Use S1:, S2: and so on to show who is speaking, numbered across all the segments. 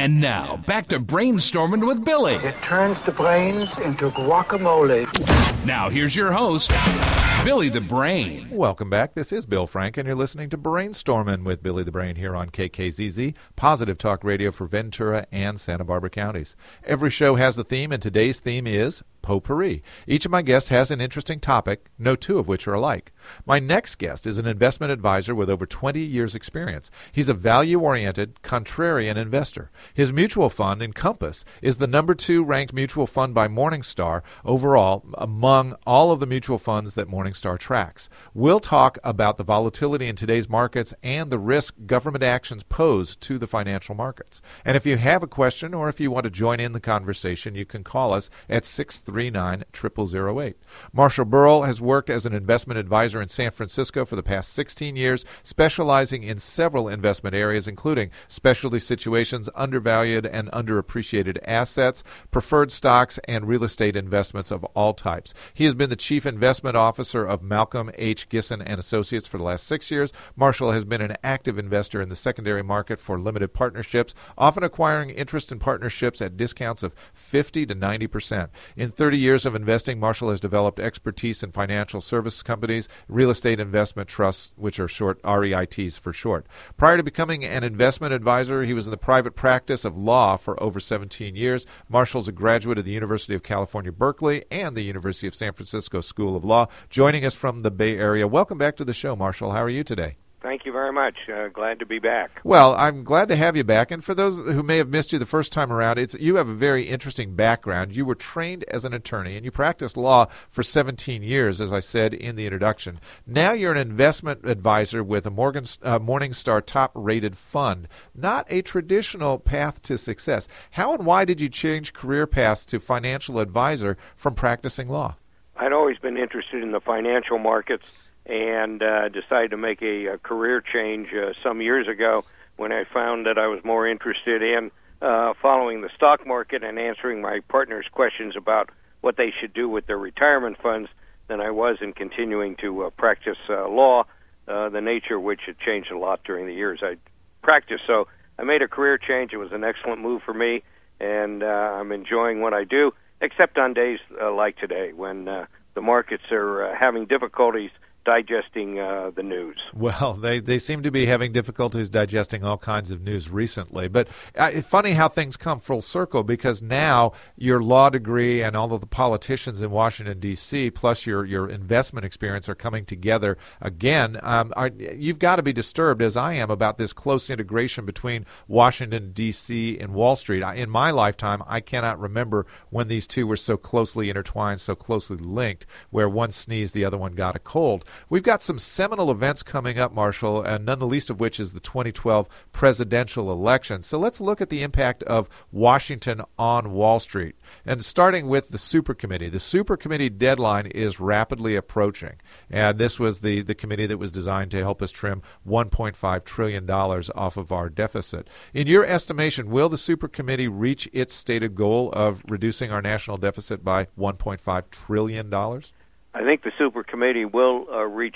S1: And now, back to Brainstorming with Billy.
S2: It turns the brains into guacamole.
S1: Now, here's your host, Billy the Brain.
S3: Welcome back. This is Bill Frank, and you're listening to Brainstorming with Billy the Brain here on KKZZ, Positive Talk Radio for Ventura and Santa Barbara counties. Every show has a theme, and today's theme is potpourri. Each of my guests has an interesting topic, no two of which are alike. My next guest is an investment advisor with over 20 years' experience. He's a value-oriented, contrarian investor. His mutual fund, Encompass, is the number 2 ranked mutual fund by Morningstar overall among all of the mutual funds that Morningstar tracks. We'll talk about the volatility in today's markets and the risk government actions pose to the financial markets. And if you have a question or if you want to join in the conversation, you can call us at 639-0008. Marshall Burrell has worked as an investment advisor in San Francisco for the past 16 years, specializing in several investment areas, including specialty situations, undervalued and underappreciated assets, preferred stocks, and real estate investments of all types. He has been the chief investment officer of Malcolm H. Gisson and Associates for the last 6 years. Marshall has been an active investor in the secondary market for limited partnerships, often acquiring interest in partnerships at discounts of 50 to 90%. In 30 years of investing, Marshall has developed expertise in financial service companies, real estate investment trusts, which are short REITs for short. Prior to becoming an investment advisor, he was in the private practice of law for over 17 years. Marshall's a graduate of the University of California, Berkeley, and the University of San Francisco School of Law, joining us from the Bay Area. Welcome back to the show, Marshall. How are you today?
S4: Thank you very much. Glad to be back.
S3: Well, I'm glad to have you back. And for those who may have missed you the first time around, you have a very interesting background. You were trained as an attorney, and you practiced law for 17 years, as I said in the introduction. Now you're an investment advisor with a Morningstar top-rated fund, not a traditional path to success. How and why did you change career paths to financial advisor from practicing law?
S4: I'd always been interested in the financial markets, and decided to make a career change some years ago when I found that I was more interested in following the stock market and answering my partner's questions about what they should do with their retirement funds than I was in continuing to practice law, the nature of which had changed a lot during the years I practiced. So I made a career change. It was an excellent move for me, and I'm enjoying what I do, except on days like today when the markets are having difficulties digesting the news.
S3: Well, they seem to be having difficulties digesting all kinds of news recently. But it's funny how things come full circle, because now your law degree and all of the politicians in Washington, D.C., plus your investment experience are coming together again. You've got to be disturbed, as I am, about this close integration between Washington, D.C. and Wall Street. In my lifetime, I cannot remember when these two were so closely intertwined, so closely linked, where one sneezed, the other one got a cold. We've got some seminal events coming up, Marshall, and none the least of which is the 2012 presidential election. So let's look at the impact of Washington on Wall Street. And starting with the Super Committee. The Super Committee deadline is rapidly approaching. And this was the committee that was designed to help us trim $1.5 trillion off of our deficit. In your estimation, will the Super Committee reach its stated goal of reducing our national deficit by $1.5 trillion?
S4: I think the Super Committee will reach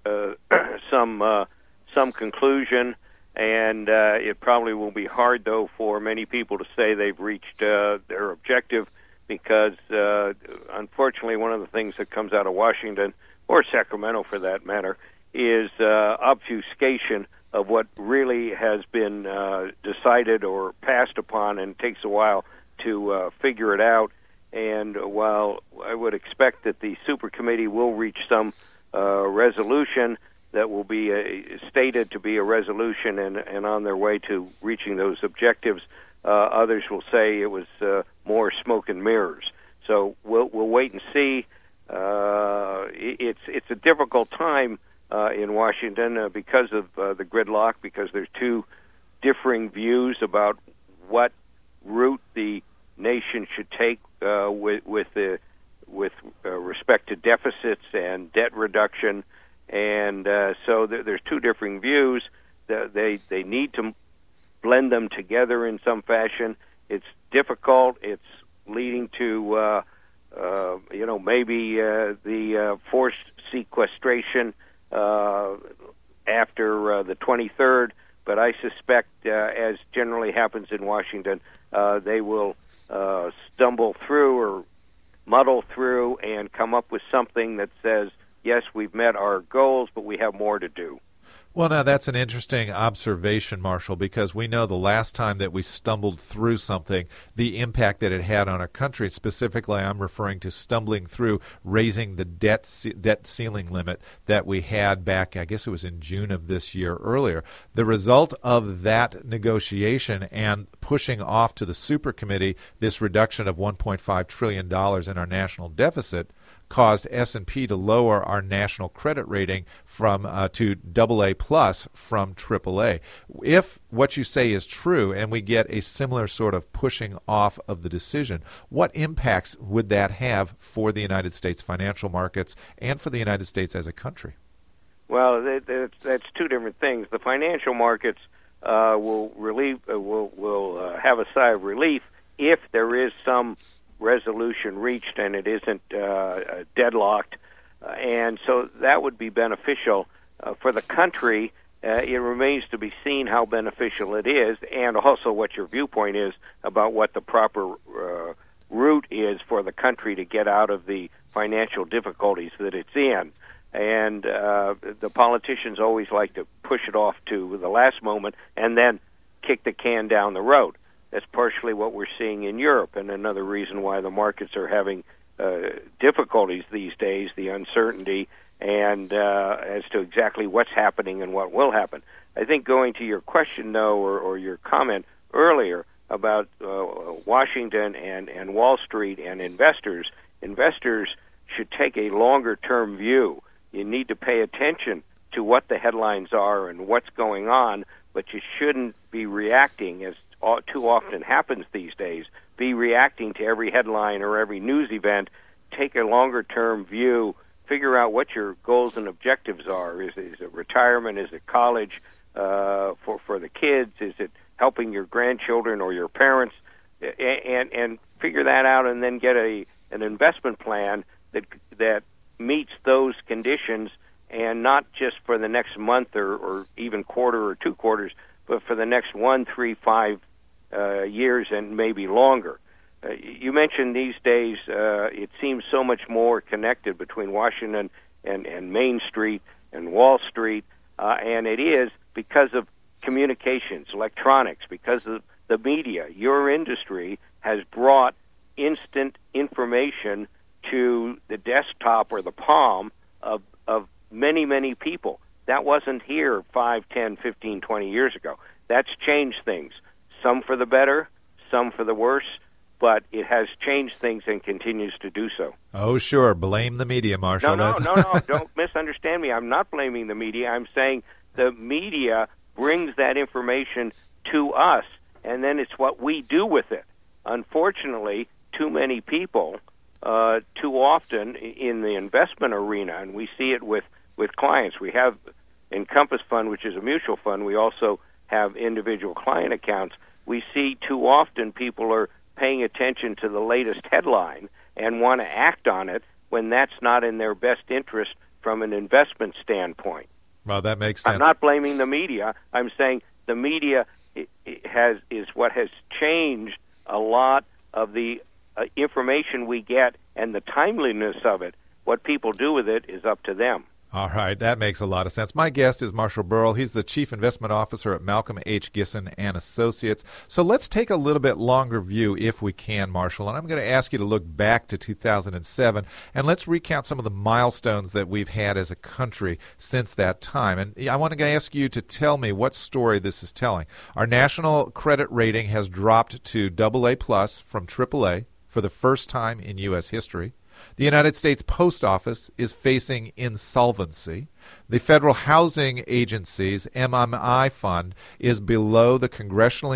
S4: some conclusion, and it probably will be hard, though, for many people to say they've reached their objective, because unfortunately one of the things that comes out of Washington, or Sacramento for that matter, is obfuscation of what really has been decided or passed upon, and takes a while to figure it out. And while I would expect that the Super Committee will reach some resolution that will be stated to be a resolution and on their way to reaching those objectives, others will say it was more smoke and mirrors. So we'll wait and see. It's a difficult time in Washington because of the gridlock, because there's two differing views about what route the nation should take with respect to deficits and debt reduction, and so there's two differing views. They need to blend them together in some fashion. It's difficult. It's leading to maybe the forced sequestration after the 23rd. but I suspect, as generally happens in Washington, they will stumble through or muddle through and come up with something that says, yes, we've met our goals, but we have more to do.
S3: Well, now that's an interesting observation, Marshall, because we know the last time that we stumbled through something, the impact that it had on our country. Specifically, I'm referring to stumbling through raising the debt ceiling limit that we had back, I guess it was in June of this year earlier. The result of that negotiation and pushing off to the super committee this reduction of $1.5 trillion in our national deficit caused S&P to lower our national credit rating from to AA plus from AAA. If what you say is true and we get a similar sort of pushing off of the decision, what impacts would that have for the United States financial markets and for the United States as a country?
S4: Well, that's two different things. The financial markets will have a sigh of relief if there is some resolution reached and it isn't deadlocked, and so that would be beneficial for the country. It remains to be seen how beneficial it is, and also what your viewpoint is about what the proper route is for the country to get out of the financial difficulties that it's in. And the politicians always like to push it off to the last moment and then kick the can down the road. That's partially what we're seeing in Europe, and another reason why the markets are having difficulties these days, the uncertainty, and as to exactly what's happening and what will happen. I think going to your question, though, or your comment earlier about Washington and Wall Street and investors should take a longer-term view. You need to pay attention to what the headlines are and what's going on, but you shouldn't be reacting, as too often happens these days, be reacting to every headline or every news event. Take a longer-term view. Figure out what your goals and objectives are. Is it retirement? Is it college for the kids? Is it helping your grandchildren or your parents? And figure that out, and then get an investment plan that meets those conditions, and not just for the next month or even quarter or 2 quarters, but for the next 1, 3, 5 years and maybe longer. You mentioned these days it seems so much more connected between Washington and Main Street and Wall Street, and it is because of communications, electronics, because of the media. Your industry has brought instant information to the desktop or the palm of many, many people. That wasn't here 5, 10, 15, 20 years ago. That's changed things, some for the better, some for the worse, but it has changed things and continues to do so.
S3: Oh, sure. Blame the media, Marshall.
S4: No, don't misunderstand me. I'm not blaming the media. I'm saying the media brings that information to us, and then it's what we do with it. Unfortunately, too many people, too often in the investment arena, and we see it with clients. We have Encompass Fund, which is a mutual fund. We also have individual client accounts. We see too often people are paying attention to the latest headline and want to act on it when that's not in their best interest from an investment standpoint.
S3: Well, that makes sense.
S4: I'm not blaming the media. I'm saying the media is what has changed a lot of the information we get and the timeliness of it. What people do with it is up to them.
S3: All right, that makes a lot of sense. My guest is Marshall Burrell. He's the Chief Investment Officer at Malcolm H. Gisson and Associates. So let's take a little bit longer view, if we can, Marshall. And I'm going to ask you to look back to 2007, and let's recount some of the milestones that we've had as a country since that time. And I want to ask you to tell me what story this is telling. Our national credit rating has dropped to AA plus from AAA for the first time in U.S. history. The United States Post Office is facing insolvency. The Federal Housing Agency's MMI fund is below the congressionally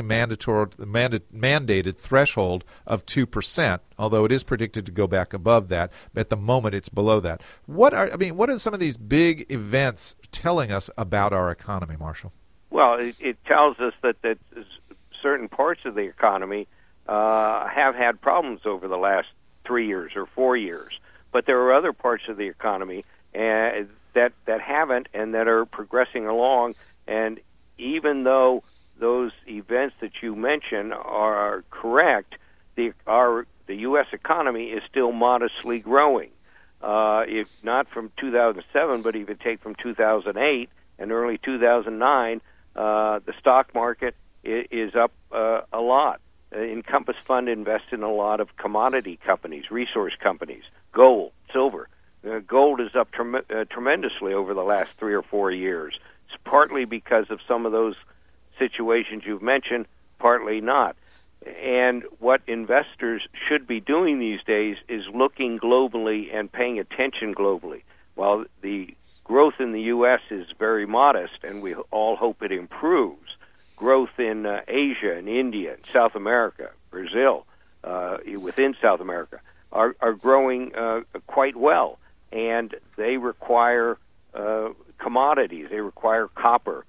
S3: mandated threshold of 2%, although it is predicted to go back above that. At the moment, it's below that. What are some of these big events telling us about our economy, Marshall?
S4: Well, it tells us that certain parts of the economy have had problems over the last 3 years or 4 years, but there are other parts of the economy that haven't and that are progressing along. And even though those events that you mentioned are correct, the U.S. economy is still modestly growing. If not from 2007, but if you take from 2008 and early 2009, the stock market is up a lot. Encompass Fund invests in a lot of commodity companies, resource companies, gold, silver. Gold is up tremendously over the last 3 or 4 years. It's partly because of some of those situations you've mentioned, partly not. And what investors should be doing these days is looking globally and paying attention globally. While the growth in the U.S. is very modest, and we all hope it improves, growth in Asia and India and South America, Brazil, within South America, are growing quite well. And they require commodities. They require copper,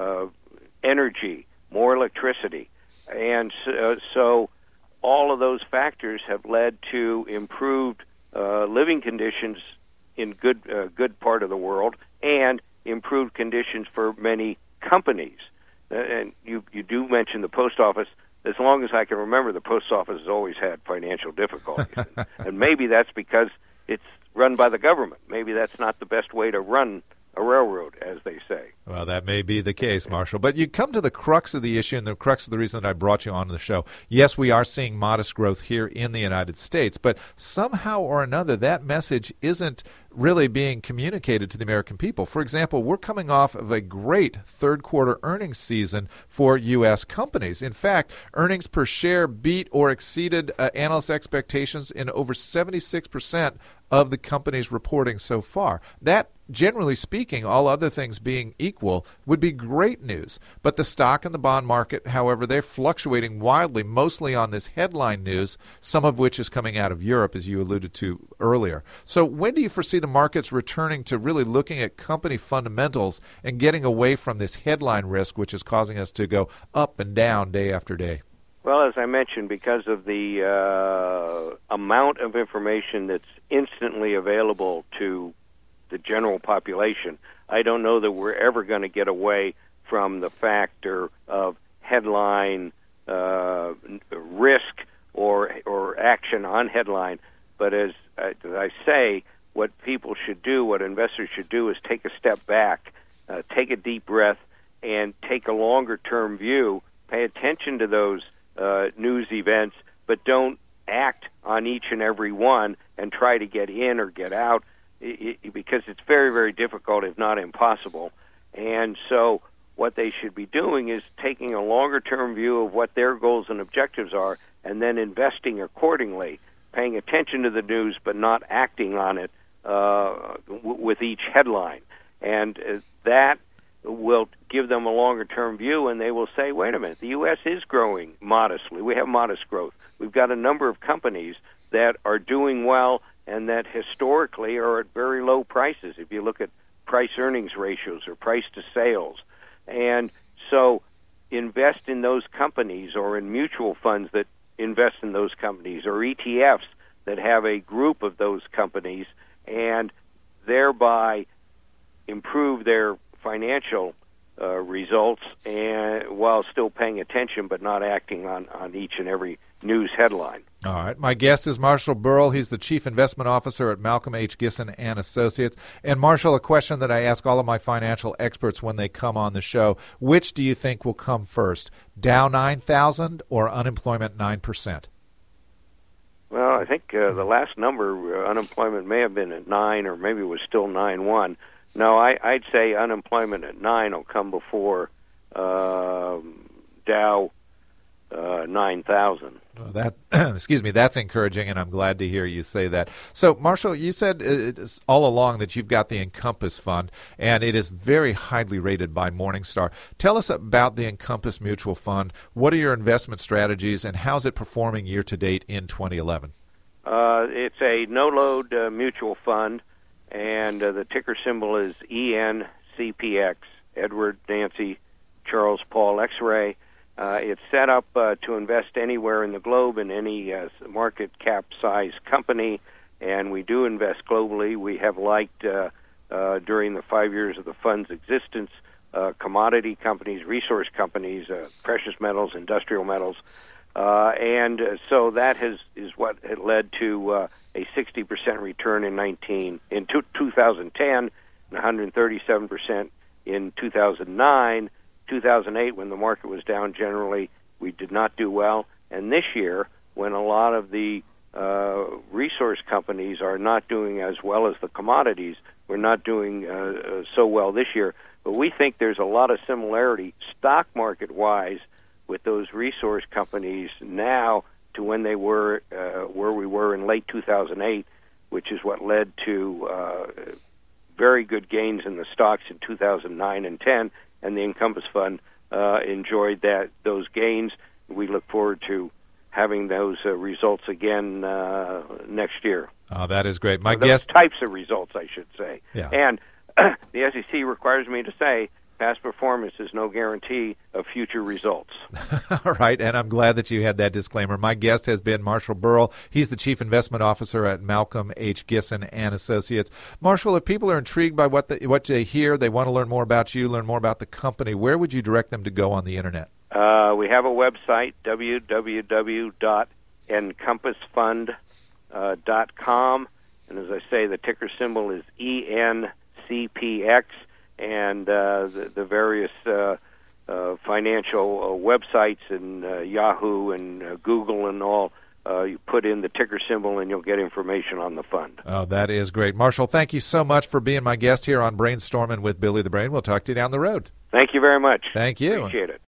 S4: energy, more electricity. And so all of those factors have led to improved living conditions in good part of the world and improved conditions for many companies. And you do mention the post office. As long as I can remember, the post office has always had financial difficulties. And maybe that's because it's run by the government. Maybe that's not the best way to run a railroad, as they say.
S3: Well, that may be the case, Marshall. But you come to the crux of the issue and the crux of the reason that I brought you on the show. Yes, we are seeing modest growth here in the United States, but somehow or another that message isn't really being communicated to the American people. For example, we're coming off of a great third quarter earnings season for U.S. companies. In fact, earnings per share beat or exceeded analyst expectations in over 76% of the companies reporting so far. That, generally speaking, all other things being equal, would be great news. But the stock and the bond market, however, they're fluctuating wildly, mostly on this headline news, some of which is coming out of Europe, as you alluded to earlier. So when do you foresee the markets returning to really looking at company fundamentals and getting away from this headline risk, which is causing us to go up and down day after day?
S4: Well, as I mentioned, because of the amount of information that's instantly available to the general population, I don't know that we're ever going to get away from the factor of headline risk or action on headline. But as I say, what people should do, what investors should do, is take a step back, take a deep breath, and take a longer-term view. Pay attention to those news events, but don't act on each and every one and try to get in or get out, because it's very, very difficult, if not impossible. And so what they should be doing is taking a longer-term view of what their goals and objectives are and then investing accordingly, paying attention to the news but not acting on it with each headline. And that will give them a longer-term view, and they will say, wait a minute, the U.S. is growing modestly. We have modest growth. We've got a number of companies that are doing well and that historically are at very low prices, if you look at price-earnings ratios or price-to-sales. And so invest in those companies, or in mutual funds that invest in those companies, or ETFs that have a group of those companies, and thereby improve their financial results, and while still paying attention but not acting on each and every news headline.
S3: All right. My guest is Marshall Burrell. He's the Chief Investment Officer at Malcolm H. Gisson & Associates. And, Marshall, a question that I ask all of my financial experts when they come on the show: which do you think will come first, Dow 9,000 or unemployment 9%?
S4: Well, I think the last number, unemployment may have been at 9, or maybe it was still 9.1. No, I'd say unemployment at 9 will come before Dow 9,000.
S3: Well, that that's encouraging, and I'm glad to hear you say that. So, Marshall, you said all along that you've got the Encompass Fund, and it is very highly rated by Morningstar. Tell us about the Encompass Mutual Fund. What are your investment strategies, and how's it performing year to date in 2011?
S4: It's a no-load mutual fund, and the ticker symbol is ENCPX, Edward Nancy Charles Paul X-ray. It's set up to invest anywhere in the globe in any market cap size company, and we do invest globally. We have liked, during the 5 years of the fund's existence, commodity companies, resource companies, precious metals, industrial metals, and so that is what had led to a 60% return in 2010, and 137% in 2009. 2008, when the market was down generally, we did not do well. And this year, when a lot of the resource companies are not doing as well as the commodities, we're not doing so well this year. But we think there's a lot of similarity stock market-wise with those resource companies now to when they were where we were in late 2008, which is what led to very good gains in the stocks in 2009 and 10, and the Encompass Fund enjoyed those gains. We look forward to having those results again next year.
S3: Oh, that is great.
S4: Those types of results, I should say.
S3: Yeah.
S4: And the SEC requires me to say past performance is no guarantee of future results.
S3: All right, and I'm glad that you had that disclaimer. My guest has been Marshall Burrell. He's the Chief Investment Officer at Malcolm H. Gisson and Associates. Marshall, if people are intrigued by what they hear, they want to learn more about you, learn more about the company, where would you direct them to go on the Internet?
S4: We have a website, www.encompassfund.com, and as I say, the ticker symbol is ENCPX, and the various financial websites and Yahoo and Google and all, you put in the ticker symbol and you'll get information on the fund.
S3: Oh, that is great. Marshall, thank you so much for being my guest here on Brainstorming with Billy the Brain. We'll talk to you down the road.
S4: Thank you very much.
S3: Thank you.
S4: Appreciate it.